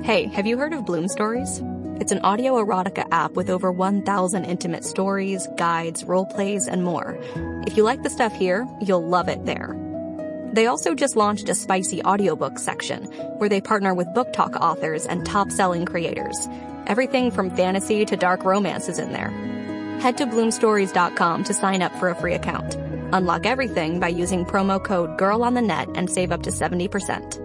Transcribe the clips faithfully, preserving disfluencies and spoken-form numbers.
Hey, have you heard of Bloom Stories? It's an audio erotica app with over one thousand intimate stories, guides, role plays, and more. If you like the stuff here, you'll love it there. They also just launched a spicy audiobook section where they partner with book talk authors and top-selling creators. Everything from fantasy to dark romance is in there. Head to bloom stories dot com to sign up for a free account. Unlock everything by using promo code GIRLONTHENET and save up to seventy percent.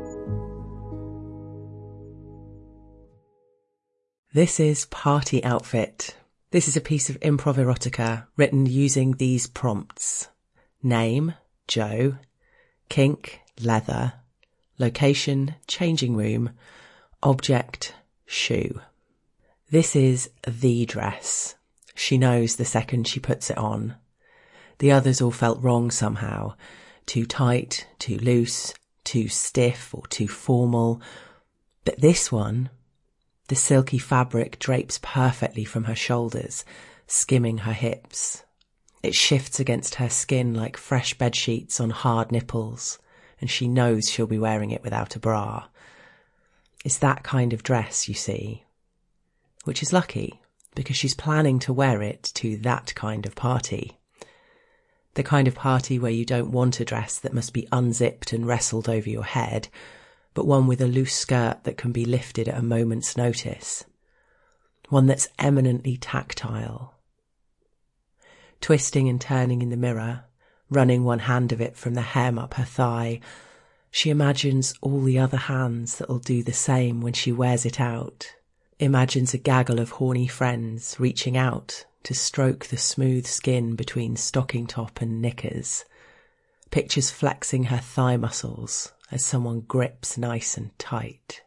This is Party Outfit. This is a piece of improv erotica written using these prompts. Name, Joe. Kink, leather. Location, changing room. Object, shoe. This is the dress. She knows the second she puts it on. The others all felt wrong somehow. Too tight, too loose, too stiff or too formal. But this one... The silky fabric drapes perfectly from her shoulders, skimming her hips. It shifts against her skin like fresh bedsheets on hard nipples, and she knows she'll be wearing it without a bra. It's that kind of dress, you see. Which is lucky, because she's planning to wear it to that kind of party. The kind of party where you don't want a dress that must be unzipped and wrestled over your head, but one with a loose skirt that can be lifted at a moment's notice. One that's eminently tactile. Twisting and turning in the mirror, running one hand of it from the hem up her thigh, she imagines all the other hands that'll do the same when she wears it out. Imagines a gaggle of horny friends reaching out to stroke the smooth skin between stocking top and knickers. Pictures flexing her thigh muscles as someone grips nice and tight.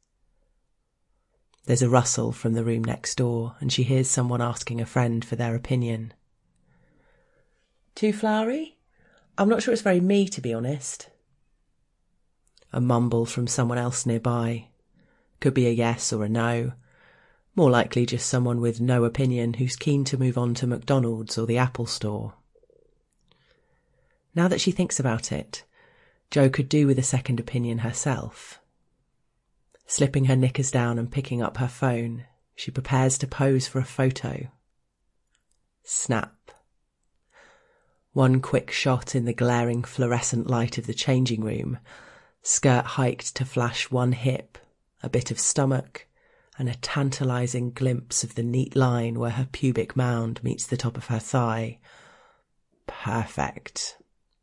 There's a rustle from the room next door, and she hears someone asking a friend for their opinion. Too flowery? I'm not sure it's very me, to be honest. A mumble from someone else nearby. Could be a yes or a no. More likely just someone with no opinion who's keen to move on to McDonald's or the Apple Store. Now that she thinks about it, Jo could do with a second opinion herself. Slipping her knickers down and picking up her phone, she prepares to pose for a photo. Snap. One quick shot in the glaring fluorescent light of the changing room, skirt hiked to flash one hip, a bit of stomach, and a tantalising glimpse of the neat line where her pubic mound meets the top of her thigh. Perfect.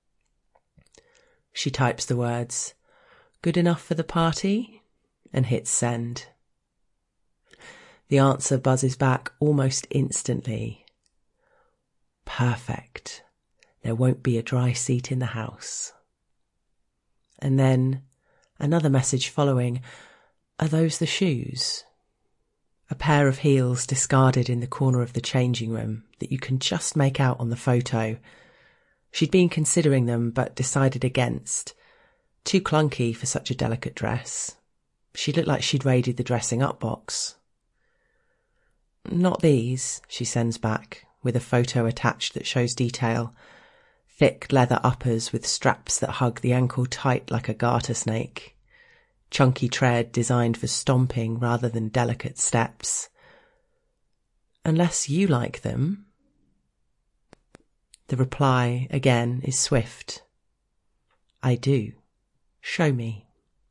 She types the words, "Good enough for the party?" and hits send. The answer buzzes back almost instantly. Perfect. There won't be a dry seat in the house. And then another message following, "Are those the shoes?" A pair of heels discarded in the corner of the changing room that you can just make out on the photo. She'd been considering them, but decided against. Too clunky for such a delicate dress. She looked like she'd raided the dressing up box. Not these, she sends back, with a photo attached that shows detail. Thick leather uppers with straps that hug the ankle tight like a garter snake. Chunky tread designed for stomping rather than delicate steps. Unless you like them... The reply, again, is swift. I do. Show me.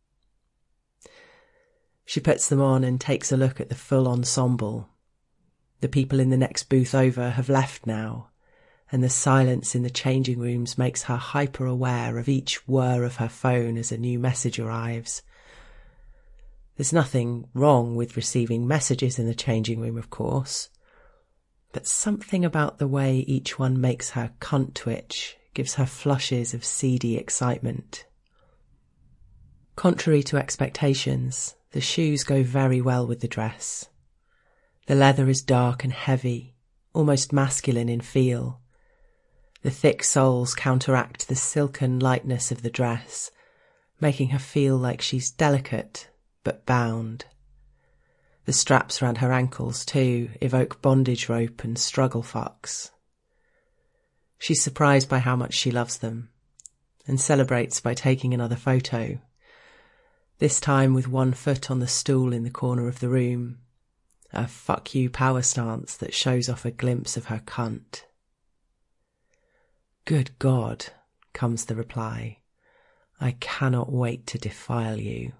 She puts them on and takes a look at the full ensemble. The people in the next booth over have left now, and the silence in the changing rooms makes her hyper-aware of each whir of her phone as a new message arrives. There's nothing wrong with receiving messages in the changing room, of course. But something about the way each one makes her cunt twitch gives her flushes of seedy excitement. Contrary to expectations, the shoes go very well with the dress. The leather is dark and heavy, almost masculine in feel. The thick soles counteract the silken lightness of the dress, making her feel like she's delicate but bound. The straps round her ankles, too, evoke bondage rope and struggle fucks. She's surprised by how much she loves them, and celebrates by taking another photo. this time with one foot on the stool in the corner of the room, a fuck you power stance that shows off a glimpse of her cunt. Good God, comes the reply. I cannot wait to defile you.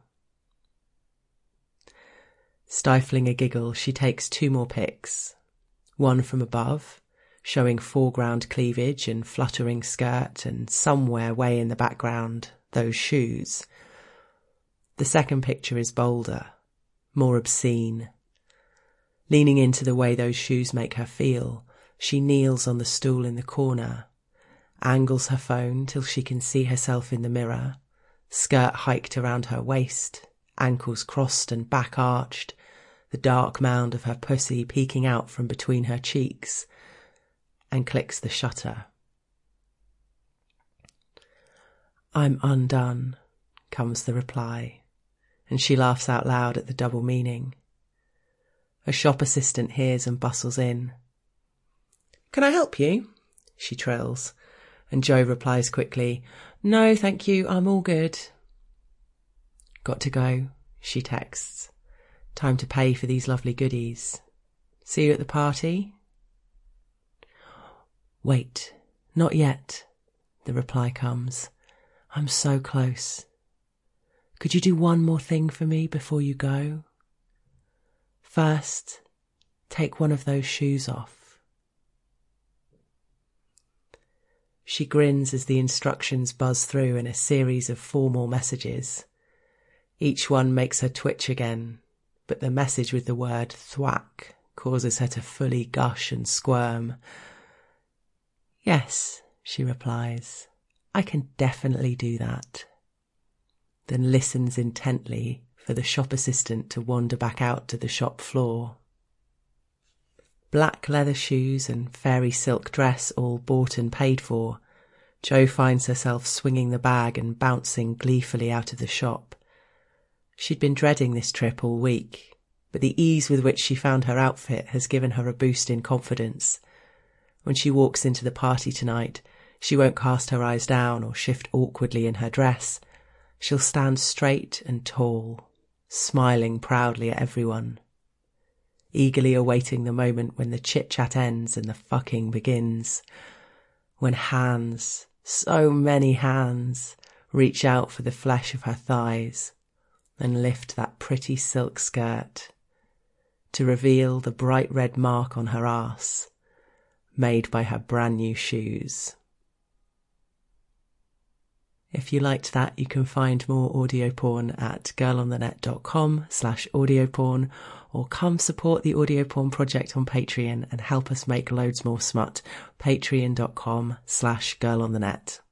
Stifling a giggle, she takes two more pics. One from above, showing foreground cleavage and fluttering skirt, and somewhere way in the background, those shoes. The second picture is bolder, more obscene. Leaning into the way those shoes make her feel, she kneels on the stool in the corner, angles her phone till she can see herself in the mirror, skirt hiked around her waist, ankles crossed and back arched, the dark mound of her pussy peeking out from between her cheeks, and clicks the shutter. I'm undone, comes the reply, and she laughs out loud at the double meaning. A shop assistant hears and bustles in. Can I help you? She trills, and Joe replies quickly, No, thank you, I'm all good. Got to go, she texts. Time to pay for these lovely goodies. See you at the party? Wait, not yet, the reply comes. I'm so close. Could you do one more thing for me before you go? First, take one of those shoes off. She grins as the instructions buzz through in a series of formal messages. Each one makes her twitch again, but the message with the word thwack causes her to fully gush and squirm. Yes, she replies, I can definitely do that. Then listens intently for the shop assistant to wander back out to the shop floor. Black leather shoes and fairy silk dress all bought and paid for, Jo finds herself swinging the bag and bouncing gleefully out of the shop. She'd been dreading this trip all week, but the ease with which she found her outfit has given her a boost in confidence. When she walks into the party tonight, she won't cast her eyes down or shift awkwardly in her dress. She'll stand straight and tall, smiling proudly at everyone, eagerly awaiting the moment when the chit-chat ends and the fucking begins, when hands, so many hands, reach out for the flesh of her thighs and lift that pretty silk skirt to reveal the bright red mark on her arse, made by her brand new shoes. If you liked that, you can find more audio porn at girlonthenet.com slash audio porn, or come support the Audio Porn Project on Patreon and help us make loads more smut. Patreon.com slash girlonthenet.